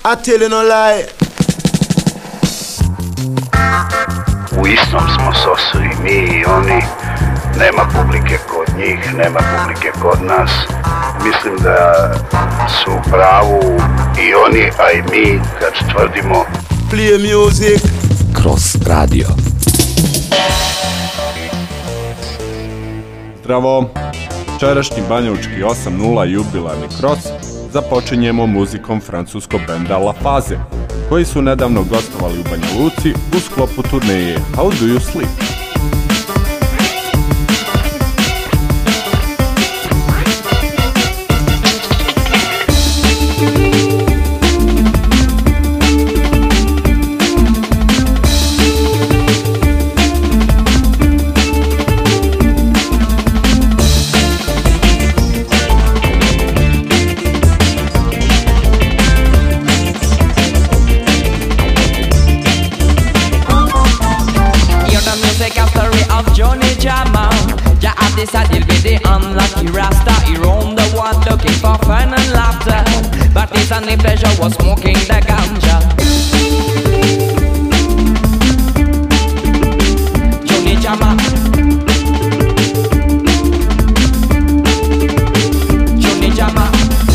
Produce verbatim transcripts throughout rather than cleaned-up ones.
I tell you no lie. U istom smo sosu i mi i oni. Nema publike kod njih, nema publike kod nas. Mislim da su u pravu i oni, a i mi kad tvrdimo Play music Cross Radio. Zdravo! Včerašnji banjalučki osam nula jubilarni Cross započinjemo muzikom francuskog benda La Faze, koji su nedavno gostovali u Banja Luci u sklopu turneje How Do You Sleep? Decided with the unlucky Rasta, he roamed the world looking for fun and laughter, but his only pleasure was smoking the ganja. Johnny Jama, Johnny Jama.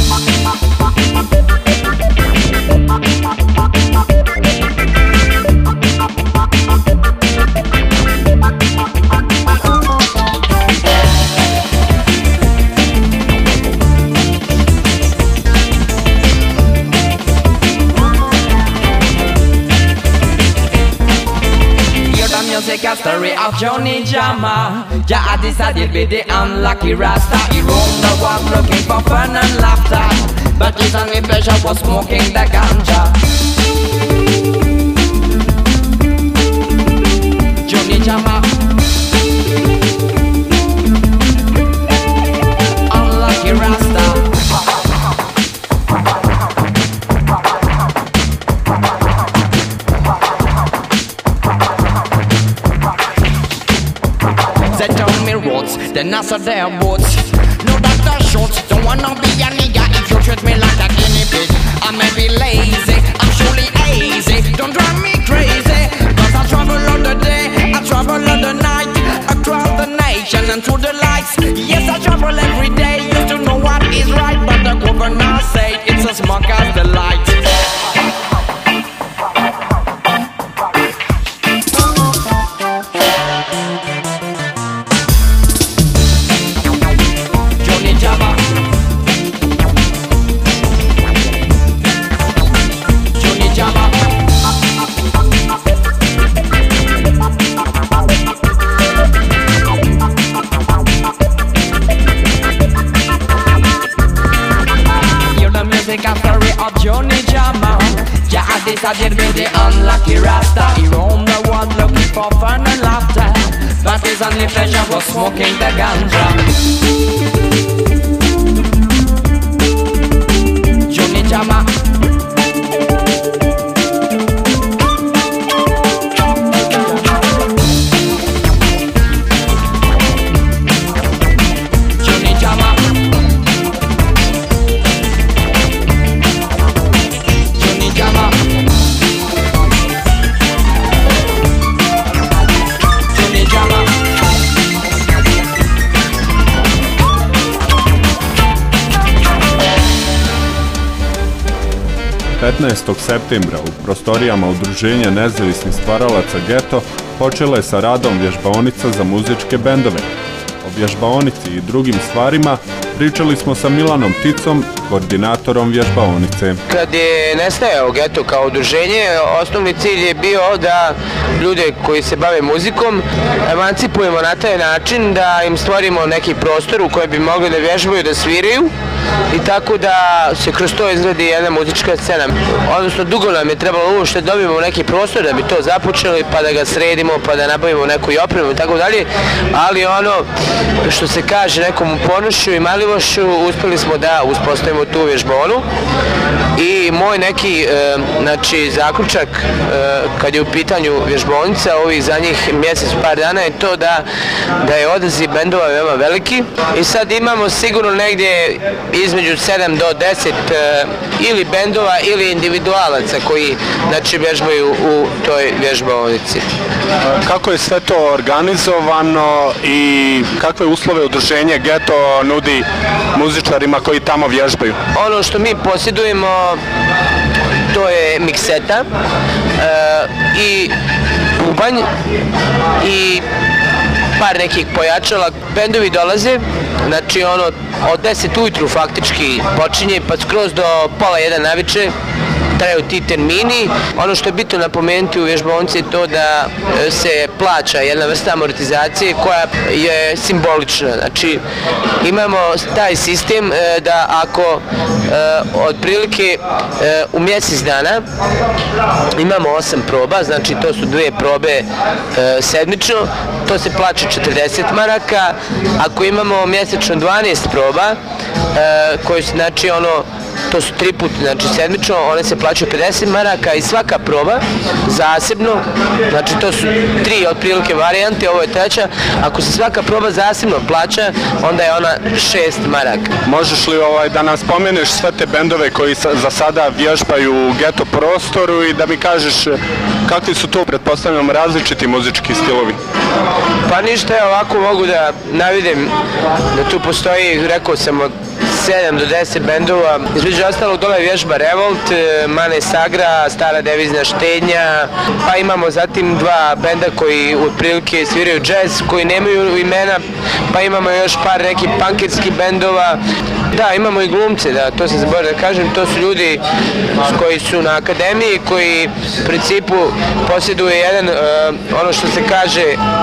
Story of Johnny Jama. Yeah, I decided with the unlucky Rasta, he roamed the world looking for fun and laughter, but his only pleasure was smoking the ganja. Johnny Jama, unlucky Rasta. Then I said their words. No doctor shorts, don't wanna be a nigga if you treat me like a guinea pig. I may be lazy, I'm surely easy. Don't drive me crazy, cause I travel all the day, I travel all the night, across the nation and through the lights. Yes, I travel every day, used to know what is right, but the governor said it's a smoker's delight. Johnny Jama, yeah, I decided with the unlucky Rasta, he roamed the world looking for fun and laughter, but his only pleasure was smoking the ganja. Johnny Jama. petnaestog septembra u prostorijama Udruženja nezavisnih stvaralaca Geto počela je sa radom vježbaonica za muzičke bendove. O vježbaonici i drugim stvarima pričali smo sa Milanom Ticom, koordinatorom vježbaonice. Kad je nestajao Geto kao udruženje, osnovni cilj je bio da ljude koji se bave muzikom emancipujemo na taj način da im stvorimo neki prostor u kojem bi mogli da vježbaju, da sviraju i tako da se kroz to izgradi jedna muzička scena. Odnosno, dugo nam je trebalo uopšte da dobijemo neki prostor da bi to započeli, pa da ga sredimo, pa da nabavimo neku opremu i tako dalje, ali ono što se kaže nekom ponošću i malivošću, uspjeli smo da uspostavimo radimo tu vježbonu. I moj neki e, znači, zaključak e, kad je u pitanju vježbonica ovih zadnjih mjesec par dana je to da, da je odaziv bendova veoma veliki i sad imamo sigurno negdje između sedam do deset e, ili bendova ili individualaca koji znači, vježbaju u toj vježbonici. Kako je sve to organizovano i kakve uslove udruženje Geto nudi muzičarima koji tamo vježbaju? Ono što mi posjedujemo to je mikseta e, i bubanj i par nekih pojačala. Bendovi dolaze, znači ono od deset ujutru faktički počinje pa skroz do pola jedan naviče traju ti termini. Ono što je bitno napomenuti u vježbonici je to da se plaća jedna vrsta amortizacije koja je simbolična. Znači imamo taj sistem da ako otprilike u mjesec dana imamo osam proba, znači to su dvije probe sedmično, to se plaća četrdeset maraka. Ako imamo mjesečno dvanaest proba, koje su znači ono to su tri puta, znači sedmično, one se plaćaju pedeset maraka i svaka proba zasebno, znači to su tri otprilike varijante, ovo je treća, ako se svaka proba zasebno plaća, onda je ona šest maraka. Možeš li ovaj, da nam spomeneš sve te bendove koji sa, za sada vježbaju u Geto prostoru i da mi kažeš kakvi su to, pretpostavljam, različiti muzički stilovi? Pa ništa, ja ovako mogu da navidim da tu postoji, rekao sam, od sedam do deset bendova. Između ostalog dole vježba Revolt, Mane Sagra, Stara devizna štednja, pa imamo zatim dva benda koji otprilike sviraju džez, koji nemaju imena, pa imamo još par nekih punkerskih bendova. Da, imamo i glumce, da, to sam zaboravio da kažem, to su ljudi koji su na akademiji, koji u principu posjeduje jedan, uh, ono što se kaže,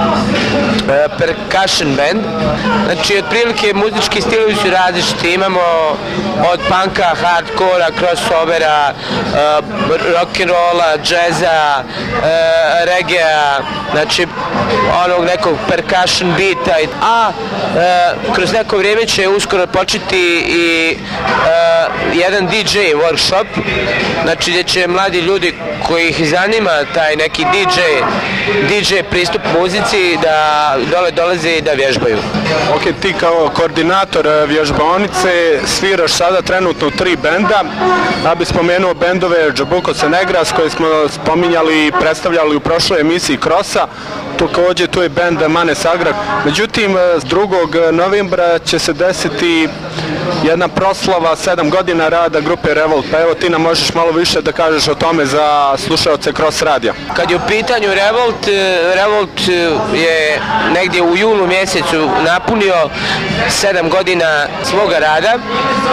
uh, percussion band. Znači, otprilike muzički stilovi su različiti, imamo od punka, hardcora, crossovera, uh, rock'n'rolla, džeza, uh, reggaea, znači onog nekog percussion beata, a uh, kroz neko vrijeme će uskoro početi i uh, jedan D J workshop, znači gdje će mladi ljudi koji ih zanima taj neki D J, D J pristup muzici da dole dolaze i da vježbaju. Ok, ti kao koordinator vježbaonice sviraš sada trenutno tri benda, da bi spomenuo bendove Jabuko Senegras koje smo spominjali i predstavljali u prošloj emisiji Krosa, također tu je bend Mane Sagra. Međutim, drugog novembra će se desiti jedna proslava sedam godina rada grupe Revolt, pa evo ti nam možeš malo više da kažeš o tome za slušaoce Cross radija. Kad je u pitanju Revolt, Revolt je negdje u julu mjesecu napunio sedam godina svoga rada e,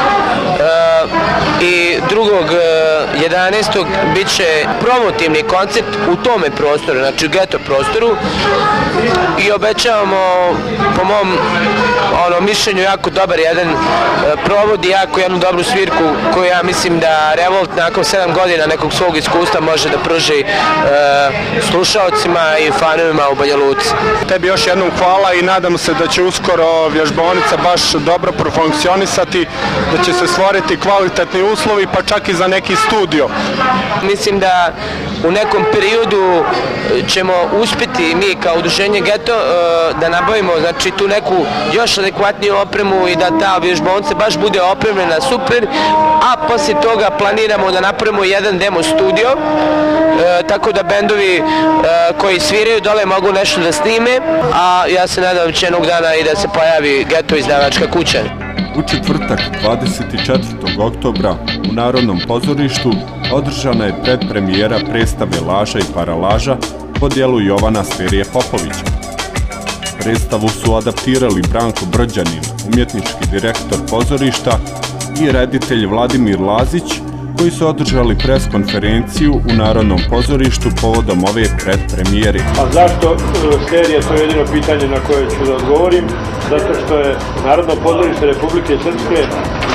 i drugog jedanaestog bit će promotivni koncert u tome prostoru, znači u Geto prostoru, i obećavamo po mom ono, mišljenju jako dobar jedan e, provod i jako jednu dobru svirku koju ja mislim da Revolt nakon sedam godina nekog svog iskustva može da pruži e, slušaocima i fanovima u Banja Luci. Tebi još jednom hvala i nadam se da će uskoro vježbaonica baš dobro profunkcionisati, da će se stvoriti kvalitetni uslovi pa čak i za neki studio. Mislim da u nekom periodu ćemo uspjeti mi kao udruženje Geto da nabavimo znači tu neku još adekvatniju opremu i da ta vježbaonica baš bude opremljena super, a poslije toga planiramo da napravimo jedan demo studio, e, tako da bendovi e, koji sviraju dole mogu nešto da snime, a ja se nadam će jednog dana i da se pojavi Geto izdavačka kuća. U četvrtak dvadeset četvrtog oktobra u Narodnom pozorištu održana je predpremijera predstave Laža i Paralaža po djelu Jovana Sverije Popovića. Predstavu su adaptirali Branko Brđanin, umjetnički direktor pozorišta, i reditelj Vladimir Lazić, koji su održali pres konferenciju u Narodnom pozorištu povodom ove predpremijere. A zašto serija, to je jedino pitanje na koje ću da odgovorim, zato što je Narodno pozorište Republike Srpske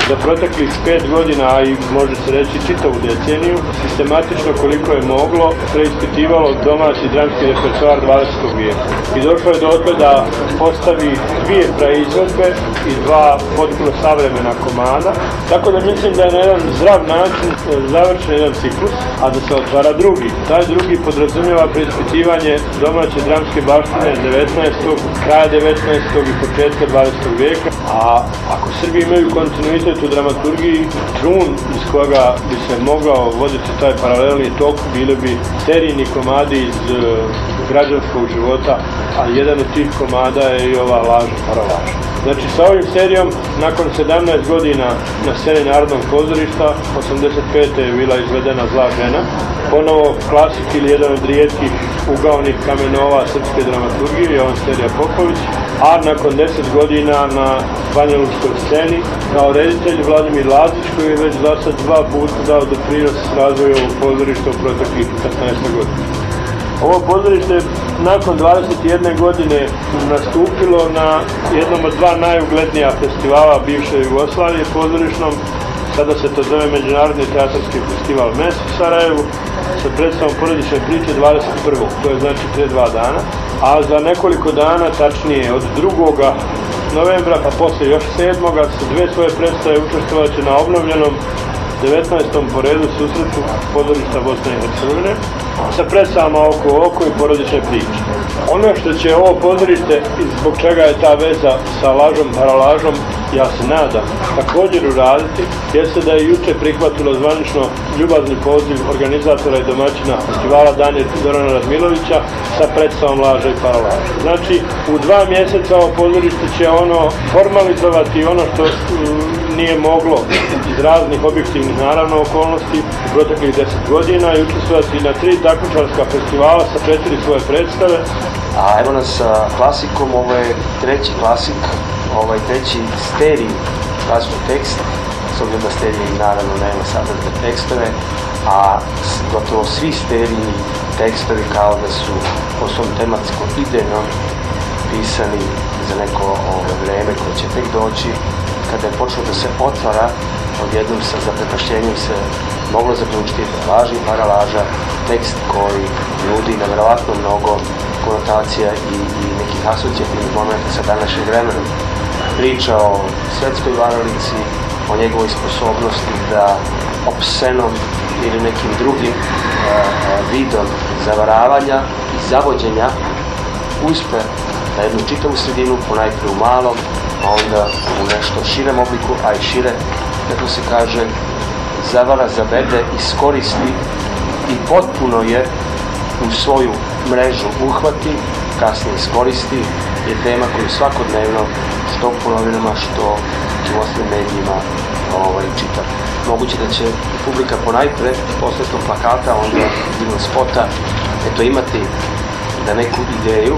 za proteklih pet godina, a i može se reći čitavu deceniju, sistematično koliko je moglo preispitivalo domaći dramski repertoar dvadesetog vijeka. I došlo je do toga da postavi dvije praizvedbe i dva potpuno savremena komada, tako da mislim da je na jedan zdrav način završen jedan ciklus, a da se otvara drugi. Taj drugi podrazumijeva preispitivanje domaće dramske baštine devetnaestog kraja devetnaestog i početka dvadesetog vijeka, a ako Srbi imaju kontinuitet u dramaturgiji, trun iz koga bi se mogao voditi taj paralelni tok bili bi serijni komadi iz uh, građanskog života, a jedan od tih komada je i ova Laža paralaža. Znači sa ovim serijom, nakon sedamnaest godina na sceni Narodnog pozorišta, osamdeset pete je bila izvedena Zla žena, ponovo klasik ili jedan od rijetkih ugaonih kamenova srpske dramaturgije, Jovan Sterija Popović, a nakon deset godina na banjalučkoj sceni kao reditelj Vladimir Lazić, koji je već za sad dva puta dao doprinos razvoju ovog pozorišta u proteklih petnaest godina. Ovo pozorište je nakon dvadeset jedne godine nastupilo na jednom od dva najuglednija festivala bivše Jugoslavije pozorišnom, sada se to zove Međunarodni teatarski festival Mes u Sarajevu, sa predstavom Porodične priče dvadeset prvog To je znači pre dva dana, a za nekoliko dana, tačnije od drugoga novembra pa posle još sedmoga sa dve svoje predstave učestvovat će na obnovljenom devetnaestom po redu susretu pozorišta Bosne i Hercegovine sa predstavama Oko u oko i Porodične priče. Ono što će ovo pozorište, i zbog čega je ta veza sa Lažom paralažom, ja se nadam, također uraditi, jeste da je juče prihvatilo zvanično ljubazni poziv organizatora i domaćina festivala Danje Zorana Radmilovića sa predstavom Laža i paralaža. Znači, u dva mjeseca ovo pozorište će ono formalizovati ono što nije moglo iz raznih objektivnih naravno okolnosti u proteklih deset godina i učestvovati na tri takmičarska festivala sa četiri svoje predstave. A evo nas sa klasikom, ovo je treći klasik, ovaj treći sterij klasični tekst, s obzirom da sterij naravno nema sadržne tekstove, a gotovo svi sterijni tekstovi kao da su po svom tematskom idejnom pisani za neko ovo vreme koje će tek doći. Kada je počelo da se otvara, odjednom sa zaprepašćenjem se moglo zaključiti da Laža i paralaža, tekst koji nudi nevjerovatno mnogo konotacija i, i nekih asocijativnih momenta sa današnjim vremenom. Priča o svetskoj varalici, o njegovoj sposobnosti da opsenom ili nekim drugim e, vidom zavaravanja i zavođenja uspe na jednu čitavu sredinu, ponajprije u malom, a onda u nešto širem obliku, a i šire, kako se kaže, zavara, zavede, iskoristi i potpuno je u svoju mrežu uhvati, kasnije iskoristi, je tema koju svakodnevno, što u novinama, što u ostalim medijima ovaj, čita. Moguće da će publika ponajpre, posletom plakata, onda bilo spota, eto imati da neku ideju,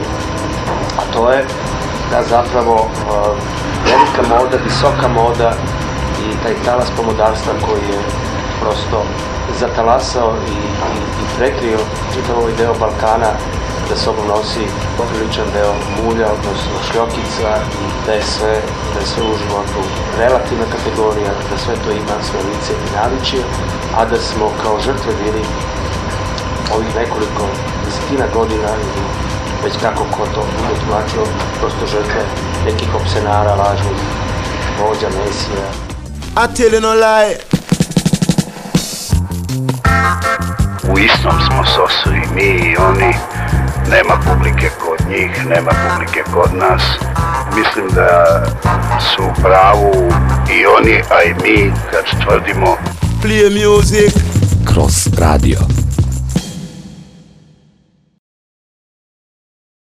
a to je da zapravo uh, velika moda, visoka moda i taj talas pomodarstva koji je prosto zatalasao i, i, i prekrio čitav ovaj deo Balkana, da sobom nosi popriličan deo mulja, odnosno šljokica, i da je sve, da je sve u životu relativna kategorija, da sve to ima svoje lice i naličje, a da smo kao žrtve bili ovih nekoliko desetina godina ili već kako ko to bude tumačio, prosto žrtve nekih opsenara, lažnih vođa, mesija. I tell you no lie. U istom smo sosu i mi i oni, nema publike kod njih, nema publike kod nas. Mislim da su u pravu i oni, a i mi kad tvrdimo Play music Cross Radio.